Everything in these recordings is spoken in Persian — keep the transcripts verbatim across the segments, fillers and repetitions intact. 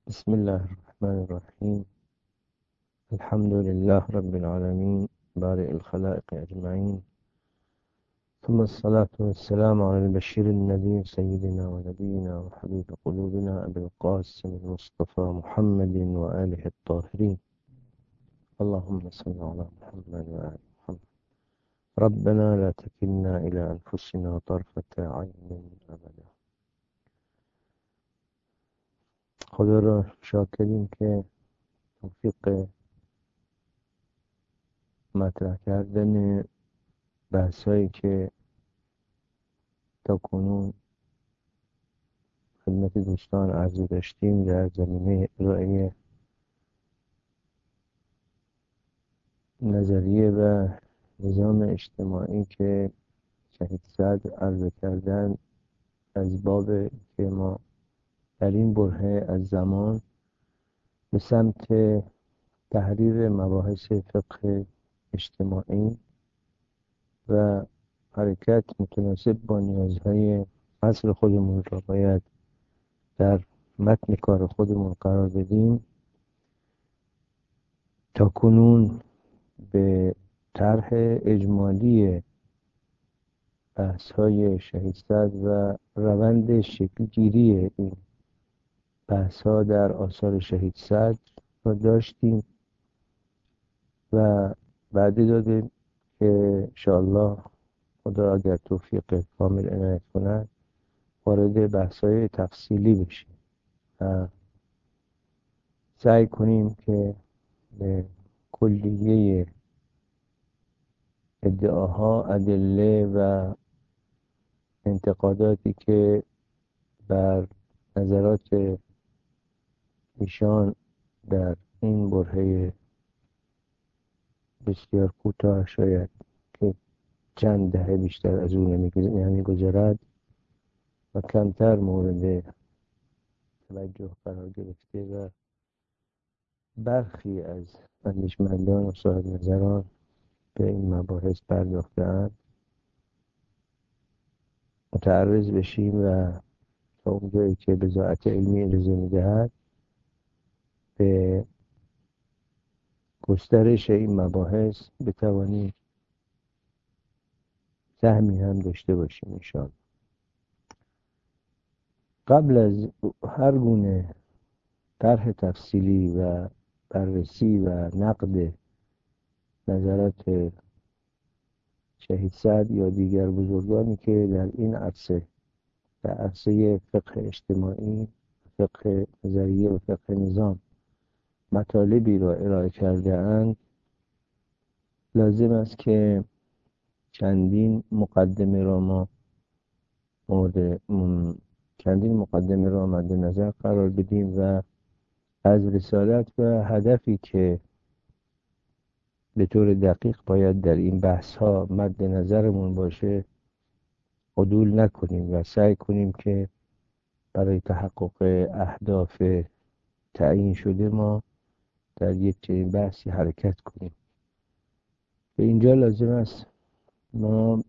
بسم الله الرحمن الرحيم. الحمد لله رب العالمين بارئ الخلائق أجمعين، ثم الصلاة والسلام على البشير النذير سيدنا ونبينا وحبيب قلوبنا أبي القاسم المصطفى محمد وآله الطاهرين. اللهم صل على محمد وآل محمد. ربنا لا تكلنا إلى أنفسنا طرفة عين أبدا. خدا را شاکریم که توفیق مطرح کردن بحثایی که تا کنون خدمت دوستان عرضه داشتیم در زمینه ارائه نظریه و نظام اجتماعی که شهید صدر عرضه کردن، از باب که ما در این برهه از زمان به سمت تحریر مباحث فقه اجتماعی و حرکت متناسب با نیازهای عصر خودمون را باید در متن کار خودمون قرار بدیم. تا کنون به طرح اجمالی بحث‌های شهید صدر و روند شکلگیری این بحث‌ها در آثار شهید صدر را داشتیم و وعده دادیم که انشاءالله خدا اگر توفیق کامل عنایت کند وارد بحث‌های تفصیلی بشیم و سعی کنیم که به کلیه ادعاها، ادله و انتقاداتی که بر نظرات ایشان در این برهه بسیار کوتاه، شاید که چند دهه بیشتر از اون نمی‌گذرد و کمتر مورد توجه قرار گرفته و برخی از اندیشمندان و صاحب نظران به این مباحث پرداخته‌اند، متعرض بشیم و تا اونجایی که بضاعت علمی اجازه می‌دهد به گسترش این مباحث بتوانیم سهمی هم داشته باشیم انشاءالله. قبل از هر گونه طرح تفصیلی و بررسی و نقد نظرات شهید صدر یا دیگر بزرگانی که در این عرصه، در عرصه فقه اجتماعی، فقه نظریه و فقه نظام مطالبی را ارائه کرده اند، لازم است که چندین مقدمه را ما مورد چندین مقدمه را مد نظر قرار بدیم و از رسالت و هدفی که به طور دقیق باید در این بحث ها مد نظرمون باشه عدول نکنیم و سعی کنیم که برای تحقق اهداف تعیین شده ما در یک چنین بحثی حرکت کنیم. به اینجا لازم است ما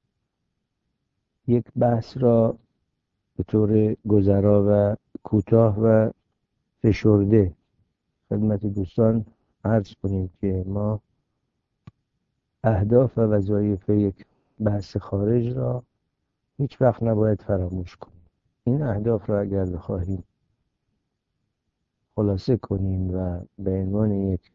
یک بحث را به طور گذرا و کوتاه و فشرده خدمت دوستان عرض کنیم که ما اهداف و وظایف یک بحث خارج را هیچ وقت نباید فراموش کنیم. این اهداف را اگر بخواهیم خلاصه کنیم و به عنوان یک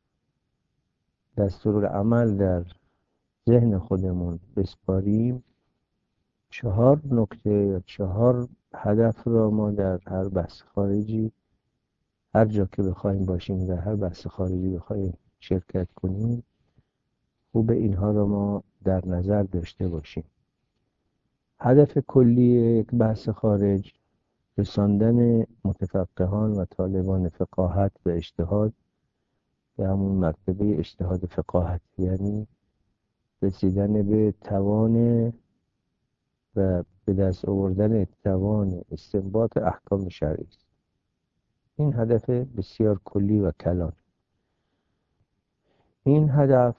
دستورالعمل در ذهن خودمون بسپاریم، چهار نکته یا چهار هدف را ما در هر بحث خارجی، هر جا که بخوایم باشیم در هر بحث خارجی بخوایم شرکت کنیم، خوب اینها را ما در نظر داشته باشیم. هدف کلی یک بحث خارج رساندن متفقهان و طالبان فقاهت و اجتهاد به همون مرتبه اجتهاد فقاهت، یعنی رسیدن به توان و به دست آوردن توان استنباط احکام شرعی است. این هدف بسیار کلی و کلان. این هدف،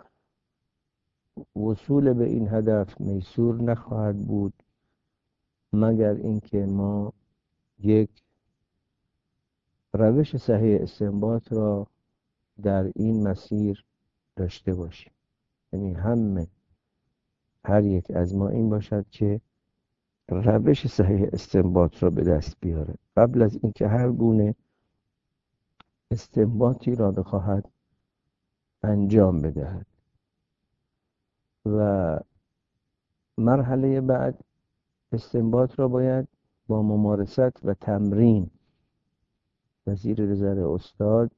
وصول به این هدف میسور نخواهد بود مگر اینکه ما یک روش صحیح استنباط را در این مسیر داشته باشیم. یعنی همه هر یک از ما این باشد که روش صحیح استنباط را به دست بیاره قبل از اینکه هر گونه استنباطی را بخواهد انجام بدهد. و مرحله بعد استنباط را باید با ممارست و تمرین و زیر نظر استاد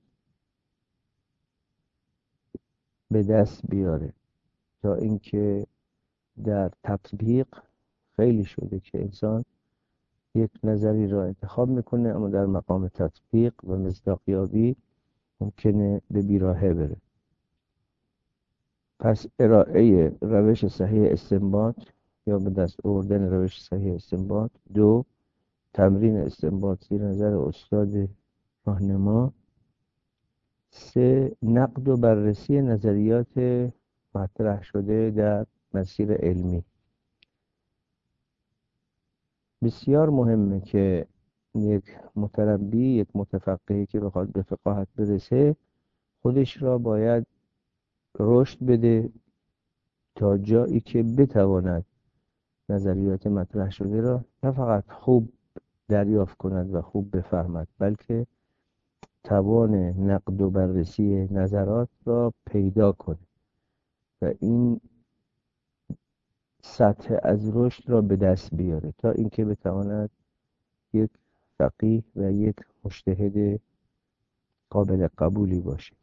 به دست بیاره تا اینکه در تطبیق خیلی شده که انسان یک نظری را انتخاب میکنه اما در مقام تطبیق و مصداقیابی ممکنه به بیراهه بره. پس ارائه روش صحیح استنباط یا به دست آوردن روش صحیح استنباط، دو تمرین استنباط زیر نظر استاد راهنما، سه نقد و بررسی نظریات مطرح شده در مسیر علمی. بسیار مهمه که یک متربی، یک متفقهی که بخواد به فقاهت برسه خودش را باید رشد بده تا جایی که بتواند نظریات مطرح شده را نه فقط خوب دریافت کند و خوب بفهمد بلکه توان نقد و بررسی نظرات را پیدا کنه و این سطح از رشد را به دست بیاره تا اینکه بتواند یک فقیه و یک مجتهد قابل قبولی باشه.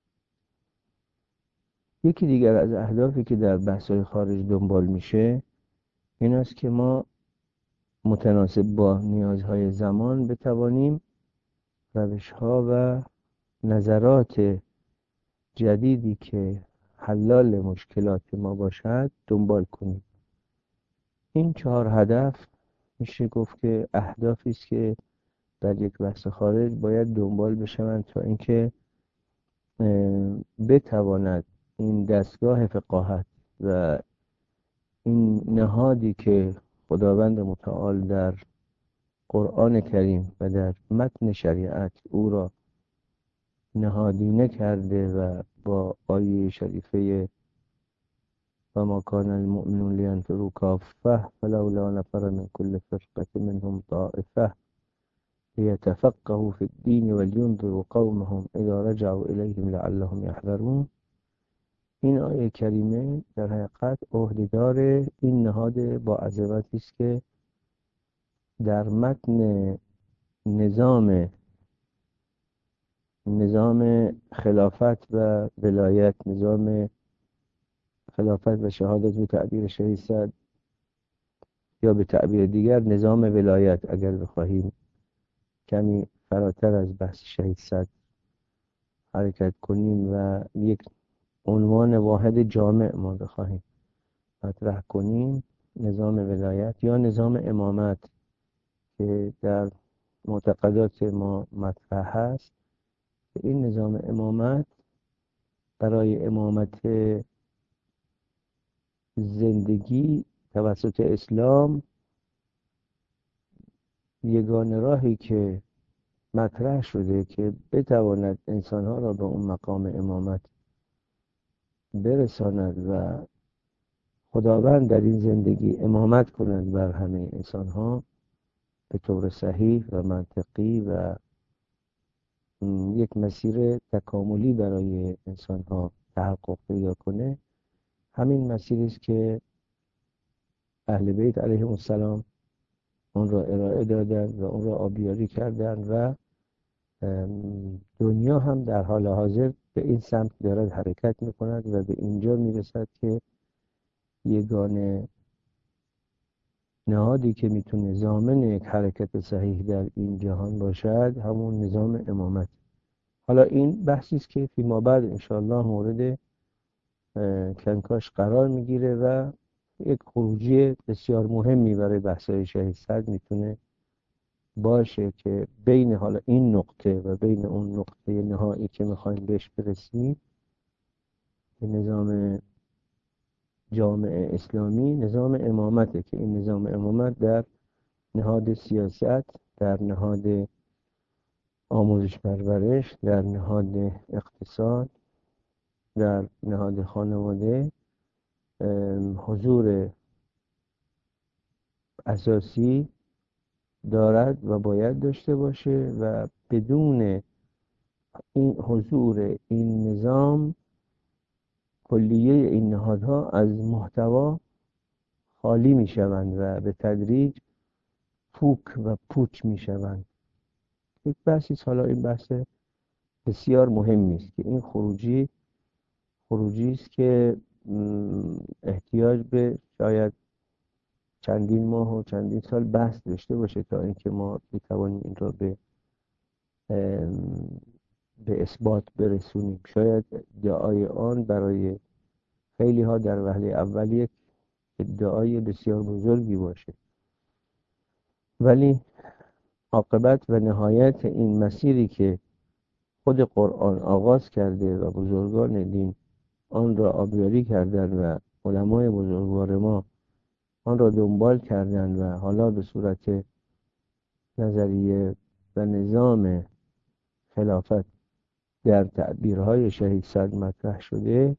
یکی دیگر از اهدافی که در بحث‌های خارج دنبال میشه این است که ما متناسب با نیازهای زمان بتوانیم روش‌ها و نظرات جدیدی که حلال مشکلات ما باشد دنبال کنیم. این چهار هدف میشه گفت که اهدافی است که در یک بحث خارج باید دنبال بشوند تا اینکه بتواند این دستگاه فقاهت و این نهادی که خداوند متعال در قرآن کریم و در متن شریعت او را نهادینه کرده و با آیه شریفه و ما کان المؤمنون لینفروا کافة فلولا نفر من كل فرقة منهم طائفة لیتفقهوا في الدین ولینذروا قومهم اذا رجعوا الیهم لعلهم یحذرون. این آیه کریمه در حقیقت عهدهدار این نهاد با عظمتی است که در متن نظام نظام خلافت و ولایت، نظام خلافت و شهادت به تعبیر شهید سعد یا به تعبیر دیگر نظام ولایت، اگر بخواهیم کمی فراتر از بحث شهید سعد حرکت کنیم و یک عنوان واحد جامع ما بخواهیم مطرح کنیم، نظام ولایت یا نظام امامت که در معتقدات ما مطرح هست، این نظام امامت برای امامت زندگی توسط اسلام یگانه راهی که مطرح شده که بتواند انسانها را به اون مقام امامت برساند و خداوند در این زندگی امامت کند بر همه انسانها به طور صحیح و منطقی و یک مسیر تکاملی برای انسانها تحقق پیدا کنه. همین مسیری است که اهل بیت علیهم السلام اون را ارائه دادن و اون را آبیاری کردن و دنیا هم در حال حاضر به این سمت دارد حرکت میکند و به اینجا میرسد که یگانه نهادی که میتونه ضامن یک حرکت صحیح در این جهان باشد همون نظام امامت. حالا این بحثی است که فیما بعد انشاءالله مورد کنکاش قرار میگیره و یک خروجی بسیار مهمی برای بحث‌های شهید سعد میتونه باشه که بین حالا این نقطه و بین اون نقطه نهایی که میخوایم بهش برسیم که نظام جامعه اسلامی، نظام امامته که این نظام امامت در نهاد سیاست، در نهاد آموزش پرورش، در نهاد اقتصاد، در نهاد خانواده حضور اساسی دارد و باید داشته باشه و بدون این حضور این نظام کلیه این نهادها از محتوا خالی می شوند و به تدریج پوک و پوچ می شوند. یک بحثی حالا این بحث بسیار مهمی است که این خروجی خروجی است که احتیاج به شاید چندین ماه و چندین سال بحث داشته باشه تا اینکه ما بتوانیم این را به به اثبات برسونیم. شاید ادعای آن برای خیلی ها در وهله اول یک ادعای بسیار بزرگی باشه، ولی عاقبت و نهایت این مسیری که خود قرآن آغاز کرده و بزرگان دین آن را آبیاری کردند و علمای بزرگوار ما آن را دنبال کردند و حالا به صورت نظریه و نظام خلافت در تعبیرهای شهید صدر مطرح شده،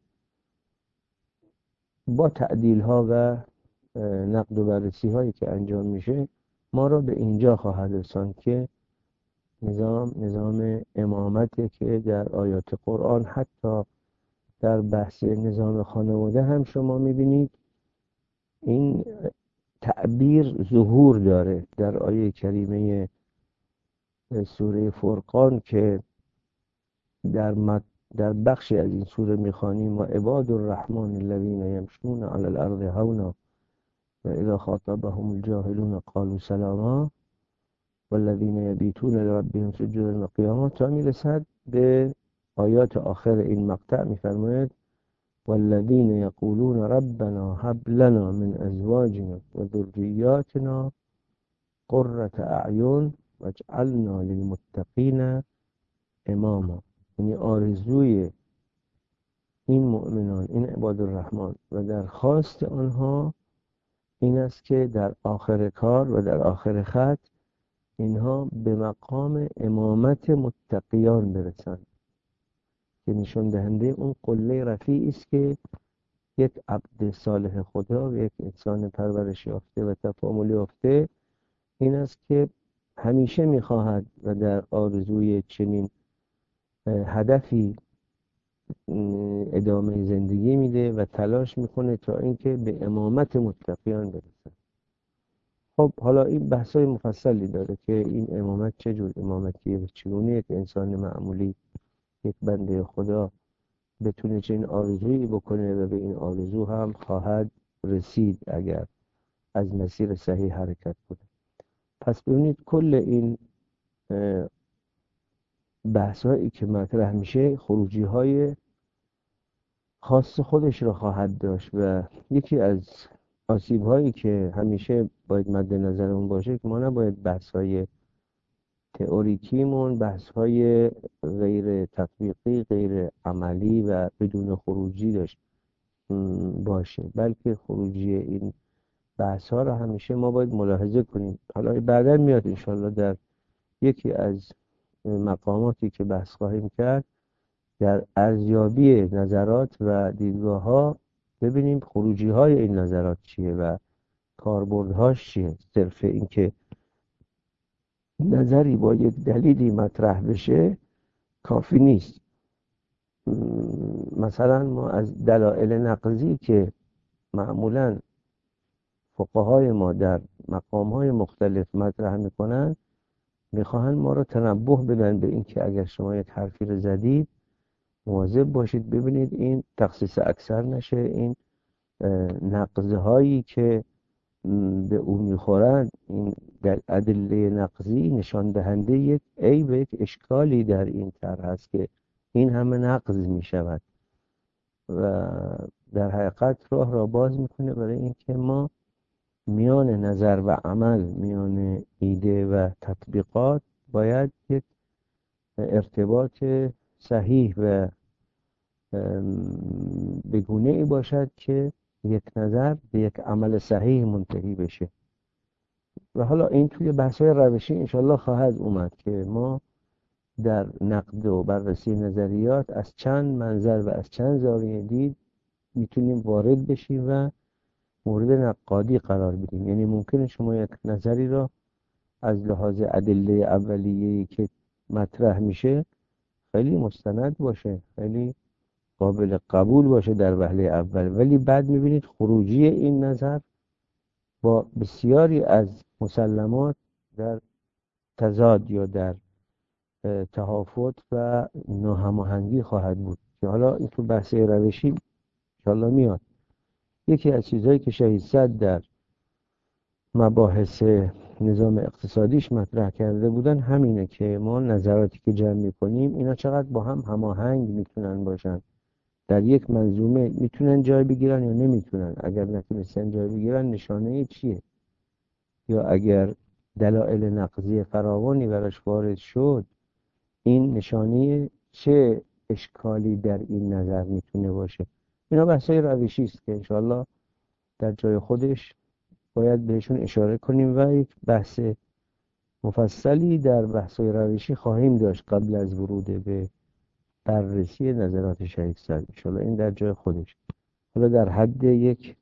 با تعدیل ها و نقد و بررسی هایی که انجام میشه ما را به اینجا خواهد رساند که نظام نظام امامته که در آیات قرآن حتی در بحث نظام خانواده هم شما میبینید این تعبیر ظهور داره در آیه کریمه سوره فرقان که در مد در بخشی از این سوره میخوانیم و عباد الرحمن الذین یمشون علی الارض هونا و اذا خاطبهم الجاهلون قالوا سلاما والذین یبیتون لربهم سجدا و قیاما تا میرسد به آیات آخر این مقطع. میفرماید والذین یقولون ربنا هب لنا من ازواجنا و ذریاتنا قرة اعین واجعلنا للمتقین اماما. یعنی آرزوی این مؤمنان، این عباد الرحمن و درخواست آنها این است که در آخر کار و در آخر خط اینها به مقام امامت متقیان برسند که نشان دهنده اون قله رفیعی است که یک عبد صالح خدا و یک انسان پرورش یافته و تکامل یافته این است که همیشه میخواهد و در آرزوی چنین هدفی ادامه زندگی میده و تلاش میکنه تا اینکه به امامت متقیان برسه. خب حالا این بحثای مفصلی داره که این امامت چه جور امامتیه و چگونه یک انسان معمولی، یک بنده خدا بتونه چنین آرزویی بکنه و به این آرزو هم خواهد رسید اگر از مسیر صحیح حرکت کنه. پس ببینید کل این بحث هایی که مطرح میشه خروجی های خاص خودش را خواهد داشت و یکی از آسیب هایی که همیشه باید مد نظرمون باشه که ما نباید بحث های تئوریکیمون بحث های غیر تطبیقی، غیر عملی و بدون خروجی داشت باشه، بلکه خروجی این بحث ها را همیشه ما باید ملاحظه کنیم. حالا بعدا میاد انشالله در یکی از مقاماتی که بحث خواهیم کرد در ارزیابی نظرات و دیدگاه ها ببینیم خروجی های این نظرات چیه و کاربردهاش چیه. صرف اینکه نظری با یک دلیلی مطرح بشه کافی نیست. مثلا ما از دلایل نقضی که معمولا فقهای ما در مقامهای مختلف مطرح میکنن میخواهن ما رو تنبه بدن به اینکه اگر شما یک حرفی رو زدید مواظب باشید ببینید این تخصیص اکثر نشه، این نقض هایی که به اون میخورند این در ادله نقضی نشان دهنده یک عیب و یک اشکالی در این طرح هست که این همه نقض میشود و در حقیقت راه را باز میکنه برای اینکه ما میان نظر و عمل، میان ایده و تطبیقات باید یک ارتباط صحیح و بگونه ای باشد که یک نظر به یک عمل صحیح منتهی بشه. و حالا این توی بحث‌های روشی انشالله خواهد اومد که ما در نقد و بررسی نظریات از چند منظر و از چند زاویه دید میتونیم وارد بشیم و مورد نقادی قرار بدیم. یعنی ممکنه شما یک نظری را از لحاظ ادله اولیه‌ای که مطرح میشه خیلی مستند باشه، خیلی قابل قبول باشه در وهله اول، ولی بعد میبینید خروجی این نظر با بسیاری از مسلمات در تضاد یا در تهافت و ناهماهنگی خواهد بود که حالا این تو بحث روشی انشاءالله میاد. یکی از چیزهایی که شهید صدر در مباحث نظام اقتصادیش مطرح کرده بودن همینه که ما نظراتی که جمع میکنیم اینا چقدر با هم هماهنگ میتونن باشن، در یک منظومه میتونن جای بگیرن یا نمیتونن، اگر نتونستن جای بگیرن نشانه چیه، یا اگر دلایل نقضی فراوانی براش وارد شد این نشانه چه اشکالی در این نظر میتونه باشه. اینا بحثای روشی است که انشاءالله در جای خودش باید بهشون اشاره کنیم و یک بحث مفصلی در بحثای روشی خواهیم داشت قبل از ورود به بررسی نظرات شهید صدر. انشاءالله این در جای خودش. حالا در حد یک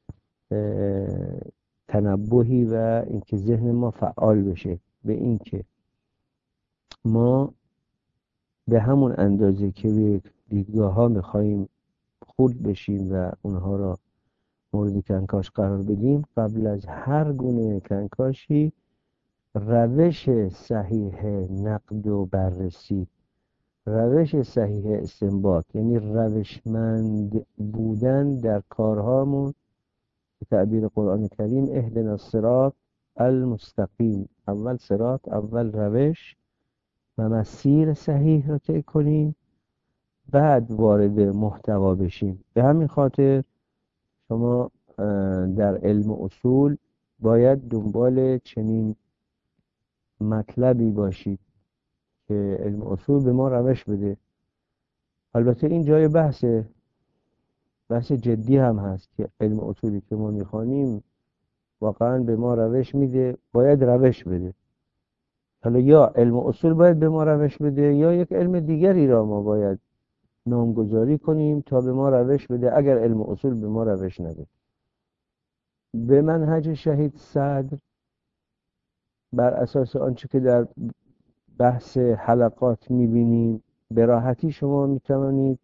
تنبهی و اینکه ذهن ما فعال بشه به اینکه ما به همون اندازه که به دیدگاه ها میخواییم خورد بشیم و اونها را مورد کنکاش قرار بدیم، قبل از هر گونه کنکاشی روش صحیح نقد و بررسی، روش صحیح استنباط، یعنی روشمند بودن در کارهامون، به تعبیر قرآن کریم اهدنا الصراط المستقیم، اول صراط، اول روش و مسیر صحیح را طی کنیم بعد وارد محتوا بشیم. به همین خاطر شما در علم اصول باید دنبال چنین مطلبی باشید که علم اصول به ما روش بده. البته این جای بحثه، بحث جدی هم هست که علم اصولی که ما میخوانیم واقعا به ما روش میده، باید روش بده. حالا یا علم اصول باید به ما روش بده یا یک علم دیگری را ما باید نامگذاری کنیم تا به ما روش بده اگر علم اصول به ما روش نده. به منهج شهید صدر بر اساس آنچه که در بحث حلقات میبینیم به راحتی شما میتوانید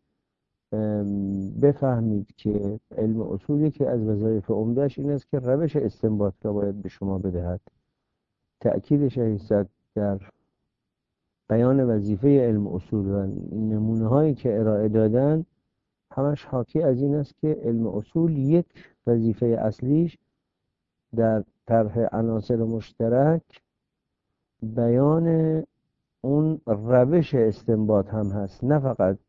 بفهمید که علم اصولی که از وظایف عمدهش این است که روش استنباط را باید به شما بدهد. تأکید شهید صدر در بیان وظیفه علم اصول و نمونه هایی که ارائه دادن همش حاکی از این است که علم اصول یک وظیفه اصلیش در طرح عناصر مشترک بیان اون روش استنباط هم هست، نه فقط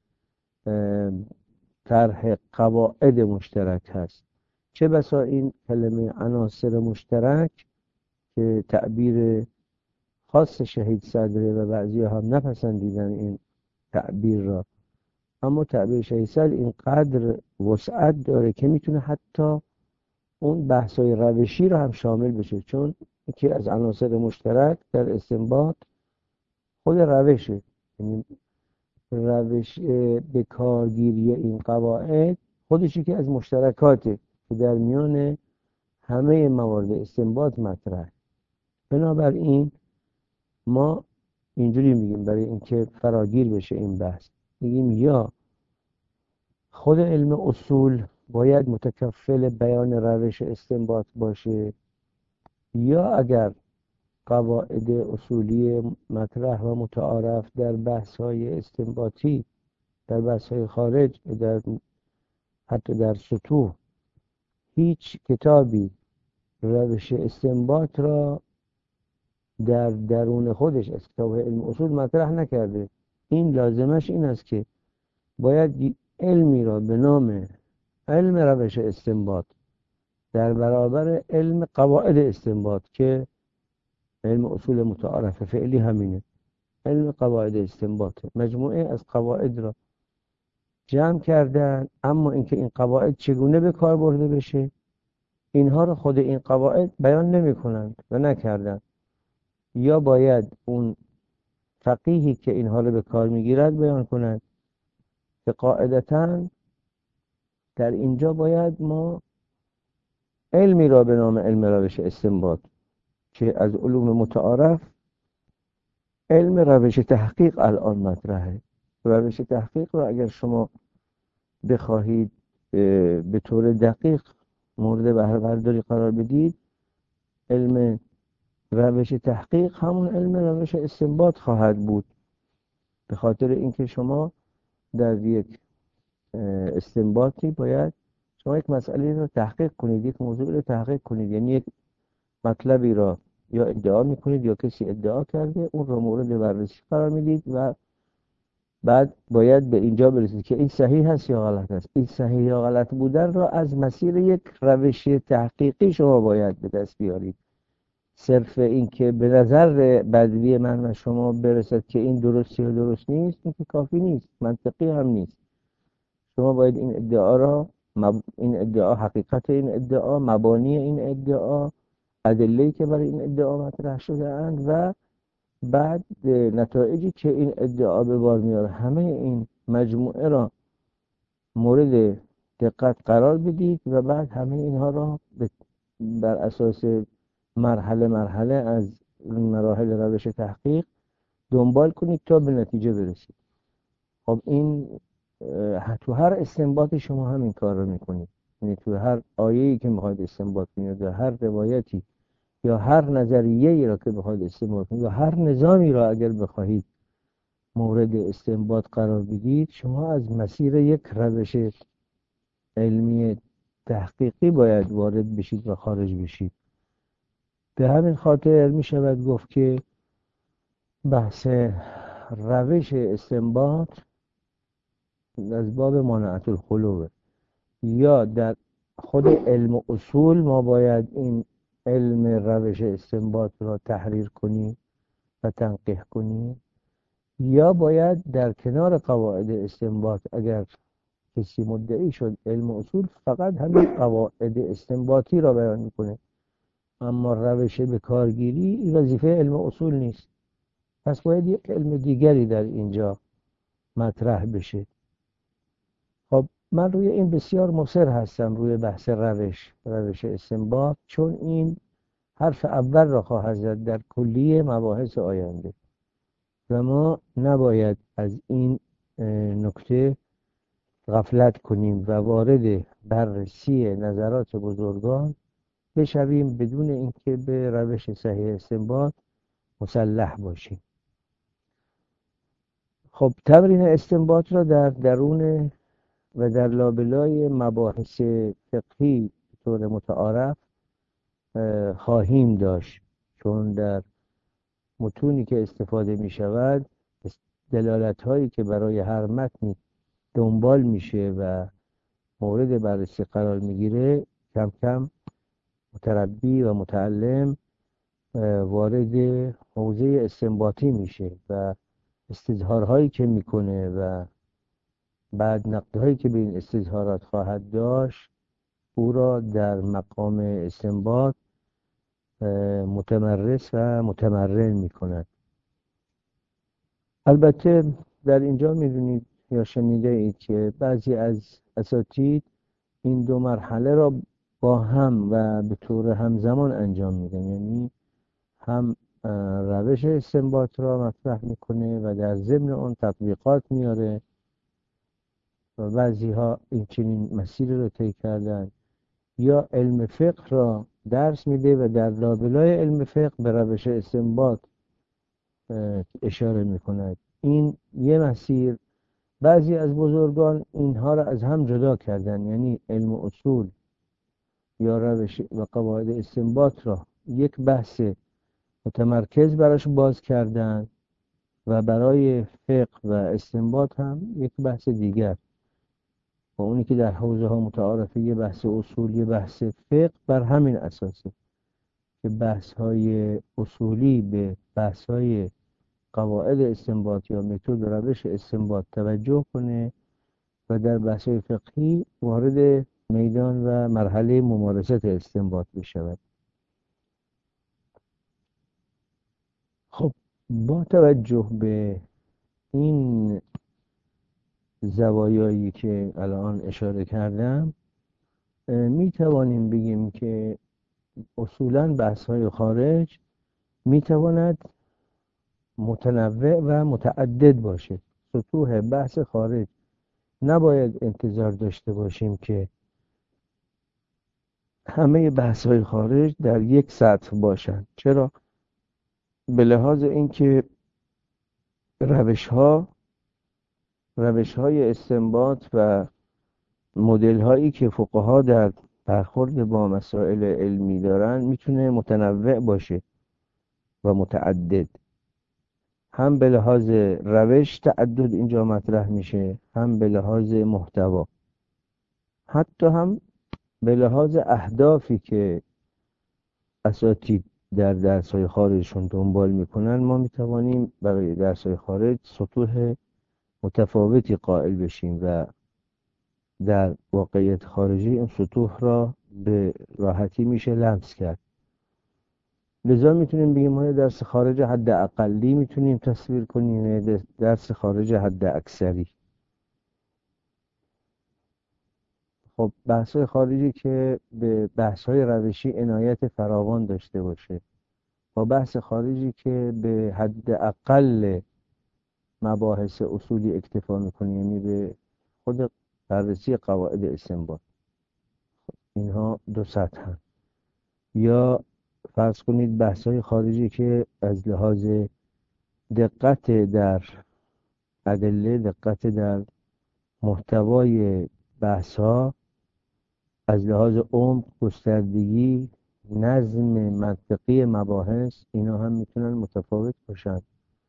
طرح قواعد مشترک هست. چه بسا این کلمه عناصر مشترک که تعبیر خاص شهید صدره و بعضی هم نپسندیدن این تعبیر را، اما تعبیر شهید صدر اینقدر وسعت داره که میتونه حتی اون بحثای روشی را هم شامل بشه، چون یکی از عناصر مشترک در استنباط خود روشه، یعنی روش به کارگیری این قواعد خودش یکی از مشترکاته که در میان همه موارد استنباط مطرح. بنابراین ما اینجوری میگیم برای اینکه فراگیر بشه این بحث، میگیم یا خود علم اصول باید متکفل بیان روش استنباط باشه، یا اگر قواعد اصولی مطرح و متعارف در بحث‌های استنباطی، در بحث‌های خارج، در حتی در سطوح، هیچ کتابی روش استنباط را در درون خودش از کتاب علم اصول مطرح نکرده، این لازمش این است که باید علمی را به نام علم روش استنباط در برابر علم قواعد استنباط که علم اصول متعارف فعلی همینه، علم قواعد استنباط مجموعه از قواعد را جمع کردن، اما اینکه این قواعد چگونه به کار برده بشه اینها را خود این قواعد بیان نمی کنند و نکردند. یا باید اون فقیهی که اینها رو به کار میگیرد بیان کند که قاعدتاً در اینجا باید ما علمی را به نام علم روش استنباط که از علوم متعارف علم روش تحقیق الان مطرحه. روش تحقیق را اگر شما بخواهید به طور دقیق مورد بهره برداری قرار بدید، علم روش تحقیق همون علم روش استنباط خواهد بود، به خاطر اینکه شما در یک استنباطی باید شما یک مسئله رو تحقیق کنید، یک موضوع رو تحقیق کنید، یعنی یک مطلبی را یا ادعا میکنید یا کسی ادعا کرده، اون رو مورد بررسی قرار میدید و بعد باید به اینجا برسید که این صحیح هست یا غلط هست. این صحیح یا غلط بودن را از مسیر یک روش تحقیقی شما باید به دست بیارید. صرف این که به نظر بدوی من و شما برسد که این درست یا درست نیست، این که کافی نیست، منطقی هم نیست. شما باید این ادعا را، این ادعا، حقیقت این ادعا، مبانی این ادعا، ادله‌ای که برای این ادعا مطرح شده اند و بعد نتایجی که این ادعا به بار میاره، همه این مجموعه را مورد دقت قرار بدید و بعد همه اینها را بر اساس مرحله مرحله از مراحل روش تحقیق دنبال کنید تا به نتیجه برسید. خب این تو هر استنباط شما همین کار رو میکنید، یعنی تو هر آیه‌ای که میخواید استنباط کنید یا هر روایتی یا هر نظریه‌ای را که بخواید استنباط کنید یا هر نظامی را اگر بخواهید مورد استنباط قرار بدید، شما از مسیر یک روش علمی تحقیقی باید وارد بشید و خارج بشید. به همین خاطر می شود گفت که بحث روش استنباط از باب مانعت الخلوه، یا در خود علم و اصول ما باید این علم روش استنباط را تحریر کنیم و تنقیح کنیم، یا باید در کنار قواعد استنباط اگر کسی مدعی شد علم و اصول فقط همین قواعد استنباطی را بیان میکنه، اما روش به کارگیری وظیفه علم و اصول نیست، پس باید یک علم دیگری در اینجا مطرح بشه. خب من روی این بسیار مصر هستم، روی بحث روش روش استنباط، چون این حرف اول را خواهد زد در کلیه مباحث آینده و ما نباید از این نکته غفلت کنیم و وارد بررسی نظرات بزرگان بشویم بدون اینکه به روش صحیح استنباط مسلح باشیم. خب تمرین استنباط را در درون و در لابلای مباحث فقهی به طور متعارف خواهیم داشت، چون در متونی که استفاده می شود دلالت هایی که برای هر متنی دنبال میشه و مورد بررسی قرار میگیره، کم کم متربی و متعلم وارد حوزه استنباطی میشه و استظهارهایی که میکنه و بعد نقدهایی که به این استظهارات خواهد داشت او را در مقام استنباط متمرس و متمرن میکند. البته در اینجا میدونید یا شنیده اید که بعضی از اساتید این دو مرحله را با هم و به طور همزمان انجام میدن، یعنی هم روش استنباط را مطرح میکنه و در ضمن اون تطبیقات میاره و بعضی ها این چنین مسیر رو طی کردن، یا علم فقه را درس میده و در لابلای علم فقه به روش استنباط اشاره میکند. این یه مسیر. بعضی از بزرگان اینها را از هم جدا کردن، یعنی علم و اصول یا روش و قواعد استنباط را یک بحث متمرکز براش باز کردن و برای فقه و استنباط هم یک بحث دیگر، و اونی که در حوزه ها متعارفه یه بحث اصول، یه بحث فقه، بر همین اساسه که بحث های اصولی به بحث های قواعد استنباط یا متد و روش استنباط توجه کنه و در بحث های فقهی وارد میدان و مرحله ممارست استنباط بشود. خب با توجه به این زوایایی که الان اشاره کردم می توانیم بگیم که اصولاً بحث های خارج می تواند متنوع و متعدد باشه. سطوح بحث خارج نباید انتظار داشته باشیم که همه بحث های خارج در یک سطح باشند. چرا؟ به لحاظ اینکه روش ها روش های استنباط و مدل هایی که فقها در برخورد با مسائل علمی دارن میتونه متنوع باشه و متعدد. هم به لحاظ روش تعدد اینجا مطرح میشه، هم به لحاظ محتوا، حتی هم به لحاظ اهدافی که اساتید در درس‌های خارجشون دنبال میکنن. ما میتوانیم برای درس‌های خارج سطوح متفاوتی قائل بشیم و در واقعیت خارجی این سطوح را به راحتی میشه لمس کرد. لذا میتونیم بگیم ما درس خارج حد اقلی میتونیم تصویر کنیم، درس خارج حد اکثری. خب بحث‌های خارجی که به بحث‌های روشی عنایت فراوان داشته باشه، با بحث خارجی که به حد اقل مباحث اصولی اکتفا میکنه، یعنی به خود بررسی قواعد استنباط، اینها دو سطح هم. یا فرض کنید بحث‌های خارجی که از لحاظ دقت در ادله، دقت در محتوای بحث‌ها، از لحاظ عمق، گستردگی، نظم منطقی مباحث، اینا هم میتونن متفاوت باشن.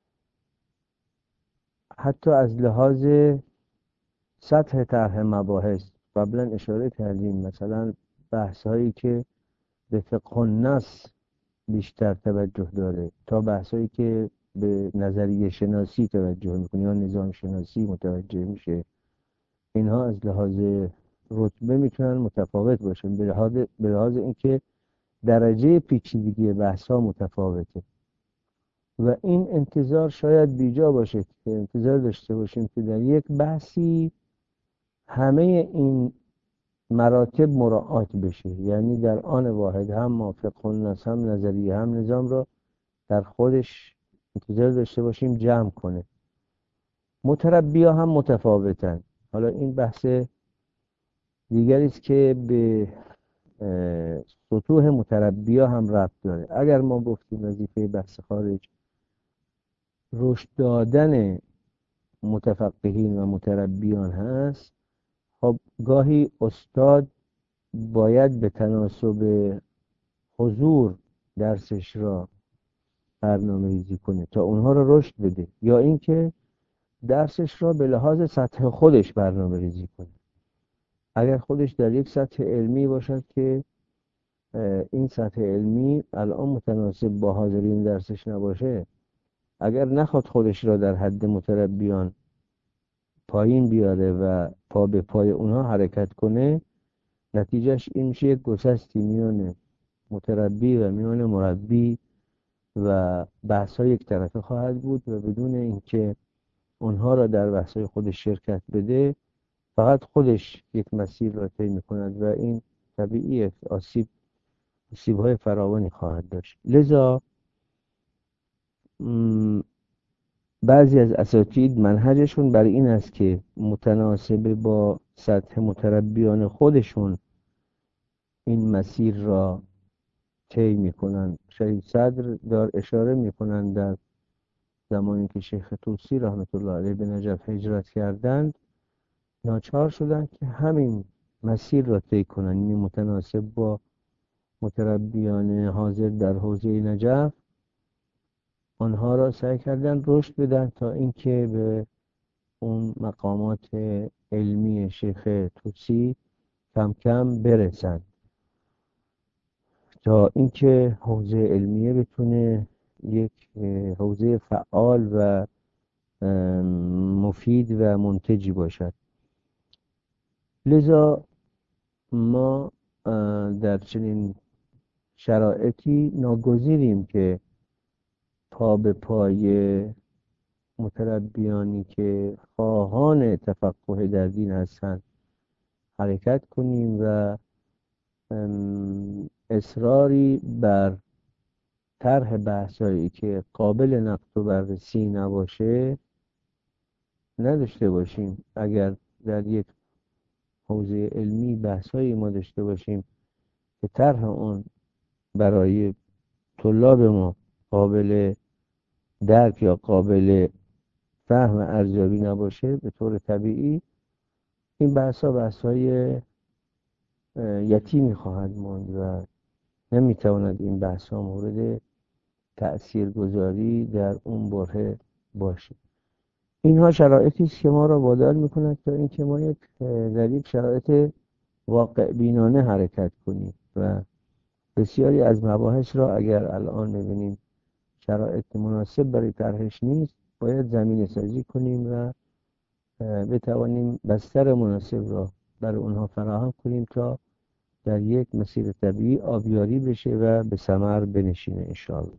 حتی از لحاظ سطح طرح مباحث قبلا اشاره کردیم، مثلا بحث هایی که به فقه النص بیشتر توجه داره تا بحث هایی که به نظریه شناسی توجه میکنه یا نظام شناسی متوجه میشه، اینها از لحاظ رتبه میتونن متفاوت باشن به لحاظ به لحاظ اینکه درجه پیچیدگی بحث ها متفاوته. و این انتظار شاید بیجا باشه که انتظار داشته باشیم که در یک بحثی همه این مراتب مراعات بشه، یعنی در آن واحد هم موافق النص، هم نظریه، هم نظام را در خودش انتظار داشته باشیم جمع کنه. متربیا هم متفاوتن. حالا این بحث دیگری است که به سطوح متربیا هم ربط داره. اگر ما گفتیم وظیفه بحث خارج رشد دادن متفقهین و متربیان هست، خب گاهی استاد باید به تناسب حضور درسش را برنامه ریزی کنه تا اونها را رشد بده، یا اینکه درسش را به لحاظ سطح خودش برنامه ریزی کنه. اگر خودش در یک سطح علمی باشد که این سطح علمی الان متناسب با حاضرین درسش نباشه، اگر نخواد خودش را در حد متربیان پایین بیاره و پا به پای اونها حرکت کنه، نتیجهش این میشه یک گسستی میان متربی و میان مربی و بحث ها یک طرفه خواهد بود و بدون اینکه اونها را در بحث های خودش شرکت بده، فقط خودش یک مسیر را طی میکند و این طبیعی آسیب آسیب های فراوانی خواهد داشت. لذا بعضی از اساتید منهجشون بر این است که متناسب با سطح متربیان خودشون این مسیر را طی میکنن. شهید صدر دار اشاره میکنن در زمانی که شیخ طوسی رحمت الله علیه به نجف هجرت کردند، ناچار شدند که همین مسیر را طی کنند، یعنی متناسب با متربیان حاضر در حوزه نجف آنها را سعی کردن رشد بدن تا اینکه به اون مقامات علمی شیخ طوسی کم کم برسند، تا اینکه حوزه علمیه بتونه یک حوزه فعال و مفید و منتجی باشد. لذا ما در چنین شرایطی ناگزیریم که پا به پای متربیانی که خواهان تفقه در دین هستند حرکت کنیم و اصراری بر طرح بحثایی که قابل نقد و بررسی نباشه نداشته باشیم. اگر در یک حوزه علمی بحثایی ما داشته باشیم که طرح اون برای طلاب ما قابل درک یا قابل فهم ارزیابی نباشه، به طور طبیعی این بحث‌ها بحث‌های یتیمی خواهد ماند و نمیتواند این بحث‌ها مورد تأثیرگذاری در اون بره باشه. اینها شرایطی است که ما را وادار میکند تا اینکه ما یک در یک شرایط واقع بینانه حرکت کنیم و بسیاری از مباحث را اگر الان ببینیم شرایط مناسب برای طرحش نیست، باید زمینه سازی کنیم و بتوانیم بستر مناسب را برای اونها فراهم کنیم تا در یک مسیر طبیعی آبیاری بشه و به ثمر بنشینه انشاءالله.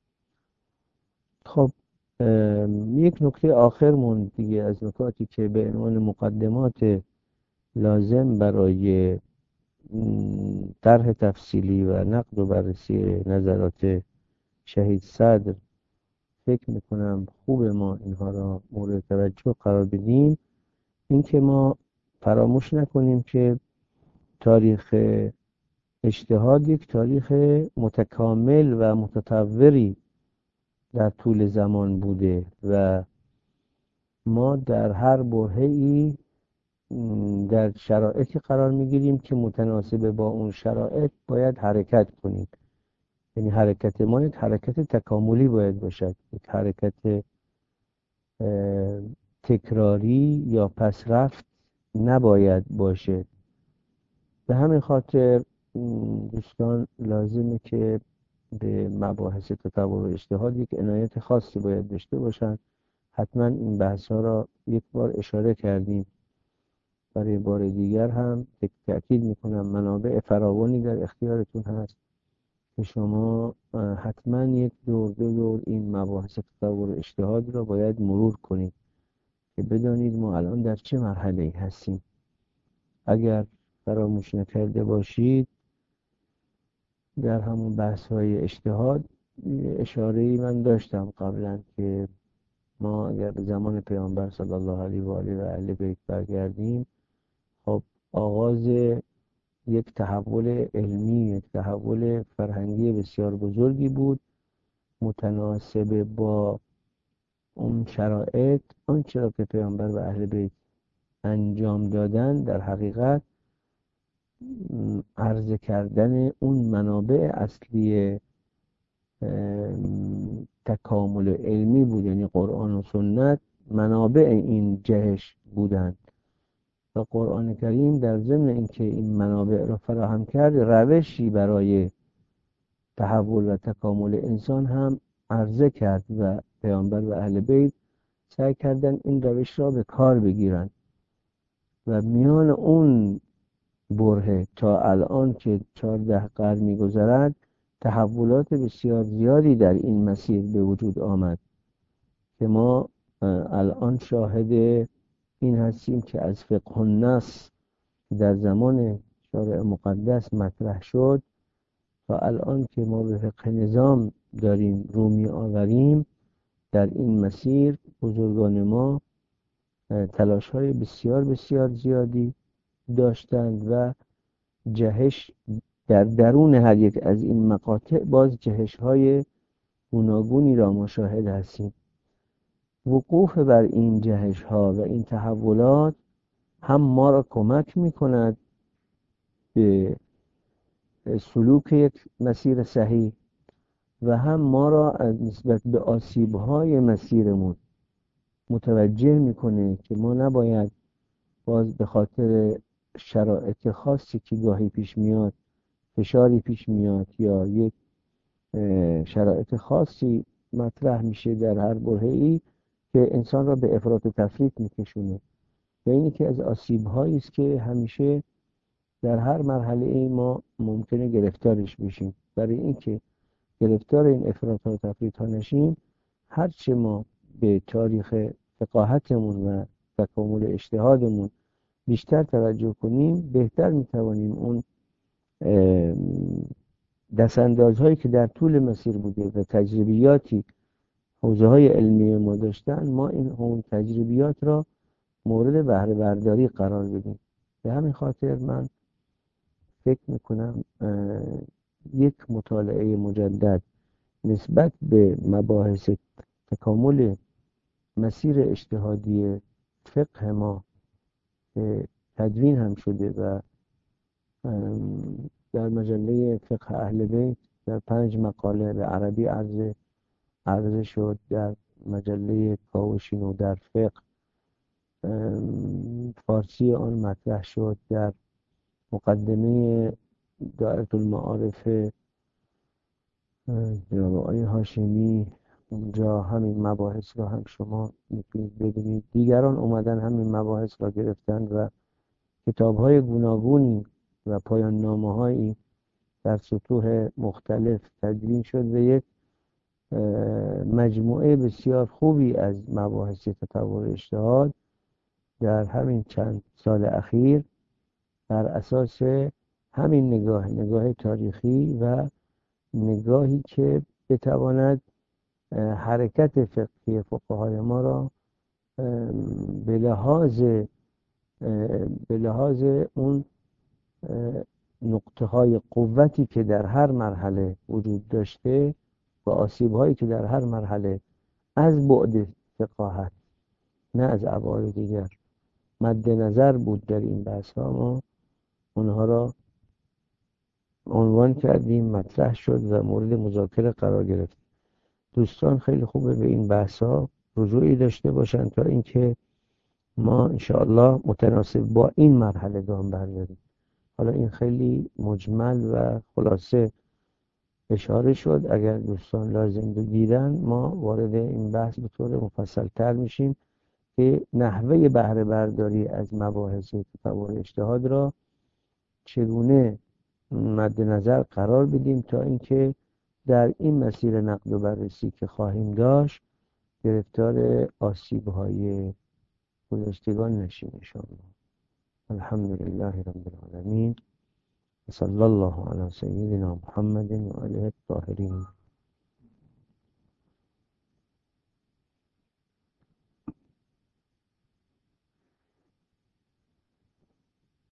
خب یک نکته آخر موند دیگه از نکاتی که به عنوان مقدمات لازم برای طرح تفصیلی و نقد و بررسی نظرات شهید صدر فکر میکنم خوب ما اینها را مورد توجه قرار بدیم. این که ما فراموش نکنیم که تاریخ اجتهاد یک تاریخ متکامل و متطوری در طول زمان بوده و ما در هر برهه‌ای در شرایطی قرار میگیریم که متناسب با اون شرایط باید حرکت کنیم. یعنی حرکت ما یک حرکت تکاملی باید باشد، یک حرکت تکراری یا پسرفت نباید باشه. به همین خاطر دوستان لازمه که به مباحث تطور و اجتهاد یک عنایت خاصی باید داشته باشند. حتما این بحث ها را یک بار اشاره کردیم، برای بار دیگر هم تأکید میکنم منابع فراوانی در اختیارتون هست که شما حتما یک دور دو دور این مباحث تطور و اجتهاد را باید مرور کنید که بدانید ما الان در چه مرحله‌ای هستیم. اگر فراموش نکرده باشید در همون بحث های اجتهاد اشاره‌ای من داشتم قبلا که ما اگر به زمان پیامبر صلی الله علیه و آله و اهل بیت برگردیم، خب آغاز یک تحول علمی، یک تحول فرهنگی بسیار بزرگی بود متناسب با اون شرایط. آنچه را که پیامبر و اهل بیت انجام دادن در حقیقت عرضه کردن اون منابع اصلی تکامل علمی بود، یعنی قرآن و سنت منابع این جهش بودند و قرآن کریم در ضمن اینکه این منابع را فراهم کرد روشی برای تحول و تکامل انسان هم عرضه کرد و پیامبر و اهل بیت سعی کردن این روش را به کار بگیرند و میان اون بره تا الان که چهارده قرن می‌گذرد تحولات بسیار زیادی در این مسیر به وجود آمد که ما الان شاهد این هستیم که از فقه النص در زمان شارع مقدس مطرح شد تا الان که ما به فقه نظام داریم رو می آوریم. در این مسیر بزرگان ما تلاش های بسیار بسیار زیادی داشتند و جهش در درون هر یک از این مقاطع باز جهش های گوناگونی را ما شاهد هستیم. وقوف بر این جهش ها و این تحولات هم ما را کمک می کند به سلوک یک مسیر صحیح و هم ما را از نسبت به آسیب های مسیرمون متوجه میکنه که ما نباید باز به خاطر شرایط خاصی که گاهی پیش میاد، فشاری پیش میاد یا یک شرایط خاصی مطرح میشه در هر برهه‌ای که انسان را به افراط و تفریط میکشونه و اینی که از آسیب هایی است که همیشه در هر مرحله ای ما ممکنه گرفتارش بشیم. برای اینکه گرفتار این افراط و تفریط ها نشیم هرچه ما به تاریخ فقاهتمون و تکامل اجتهادمون بیشتر توجه کنیم، بهتر میتوانیم اون دستاندازهایی که در طول مسیر بوده و تجربیاتی حوزه های علمی ما داشتن، ما این اون تجربیات را مورد بهره برداری قرار بدیم. به همین خاطر من فکر میکنم یک مطالعه مجدد نسبت به مباحث تکامل مسیر اجتهادی فقه ما که تدوین هم شده و در مجله فقه اهل بیت در پنج مقاله به عربی عرضه عرضه شد، در مجله کاوشینو در فقه فارسی آن مطرح شد، در مقدمه دائره المعارف جناب آقای هاشمی اونجا همین مباحث را هم شما میتونید ببینید. دیگران اومدن همین مباحث را گرفتن و کتاب‌های گوناگونی و پایان نامه‌هایی در سطوح مختلف تدوین شد و یک مجموعه بسیار خوبی از مباحث تطور اجتهاد در همین چند سال اخیر بر اساس همین نگاه نگاه تاریخی و نگاهی که بتواند حرکت فقهی فقهای ما را به لحاظ به لحاظ اون نقطه های قوتی که در هر مرحله وجود داشته و آسیب هایی که در هر مرحله از بعد فقاهت نه از ابعاد دیگر مد نظر بود در این بحث ها، ما اونها را عنوان کردیم، مطرح شد و مورد مذاکره قرار گرفت. دوستان خیلی خوبه به این بحث ها رجوعی داشته باشند تا اینکه ما انشاءالله متناسب با این مرحله گام برداریم. حالا این خیلی مجمل و خلاصه اشاره شد، اگر دوستان لازم بگیرن ما وارد این بحث به طور مفصل تر میشیم که نحوه بهره برداری از مباحث تطور اجتهاد را چگونه مد نظر قرار بدیم تا اینکه در این مسیر نقد و بررسی که خواهیم داشت گرفتار آسیب‌های گذشتگان نشیم ان شاء الله. الحمدلله رب العالمین. صلی الله علی سیدنا محمد و آله الطاهرین.